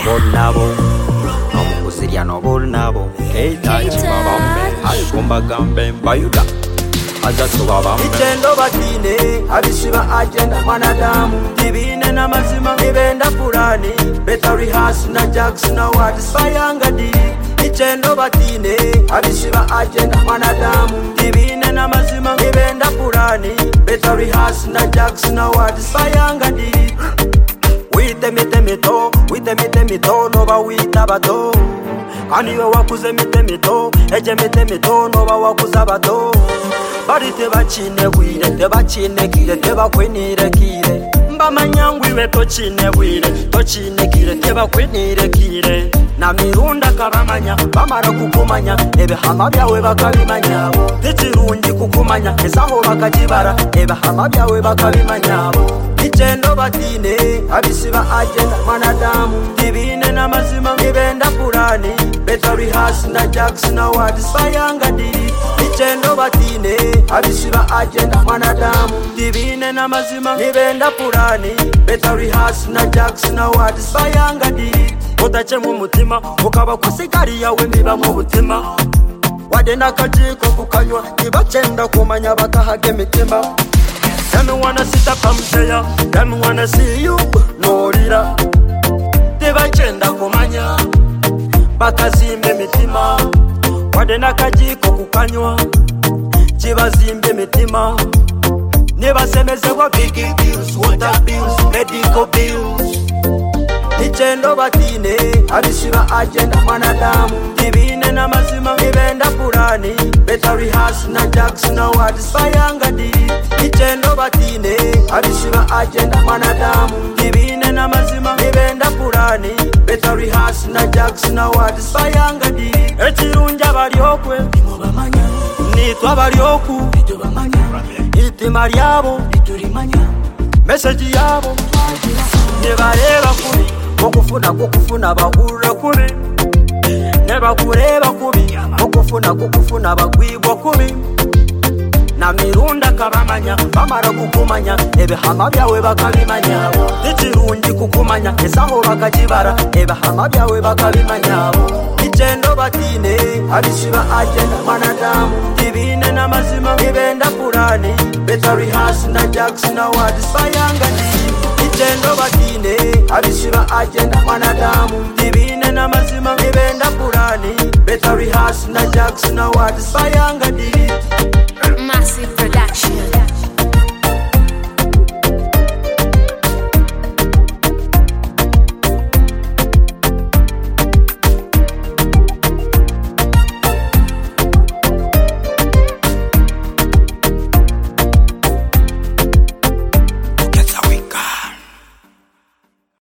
Nabo Amukusiria no Nabo Keitachi Babambe Alikumba Gambe Bayuda Azatu Babambe Itendo batine Abishiba agenda mwanadamu Divine na mazima Nibenda purani Beta rehearse na jacks na words Bayanga diri Itendo batine Abishiba agenda mwanadamu Divine na mazima Nibenda purani Beta rehearse na jacks na words Bayanga diri Wite mite mito Noba wita bato Aniwe wakuze mite mito Eje mite mito Noba wakuza bato Bari tebachine bwire tebachine kire tebakwenire kire Mba manyangwiwe tochine bwire tochine kire tebakwenire kire Na mirunda kabamanya bamara kukumanya ebihama byawe bakabimanyabo Tichirungi kukumanya ezaho bakajibara ebihama byawe bakabimanyabo Itendo batine abisiba agenda mwanadamu Divine na mazima nibenda purani Beta rehearse na jacks na words Bayanga diri Itendo batine abisiba agenda mwanadamu Divine na mazima nibenda purani Beta rehearse na jacks na words Bayanga diri Otache mu mutima ukaba kusigari yawe miba mu butima Wadena kajiko kukanywa Ibachenda kumanya bakahage mitima Tell me wanna sit up and say ya Tell me wanna see you Norira Tebachenda kumanya Bakazimbe mitima Wadena kajiko kukanywa Chibazimbe mitima Nebasemezebwa big bills Water bills, medical bills Itendo batine Abishiba agenda mwanadamu Divine na mazima Nibenda purani Beta rehearse na jacks na words Bayanga diri Itendo batine Abishiba agenda mwanadamu Divine na mazima Nibenda purani Beta rehearse na jacks na words Bayanga diri Echirunja baliokwe Nitwa balioku Itima lyabo Message yabo Nebareba kubi Kukufuna bahura kubi Neba kureba kubi Kukufuna bagwibwa kubi Na mirunda kabamanya Bamara kukumanya Ebihama byawe bakabimanyabo Tichirungi kukumanya Esaho bakajibara Ebihama byawe bakabimanyabo Itendo batine Abishiba agenda mwanadamu Divine na mazima Nibenda purani Beta rehearse na jacks na words Bayanga diri Itendo batine Abishiba agenda mwanadamu Divine na mazima Nibenda purani Beta rehearse na jacks na words Bayanga diri Massive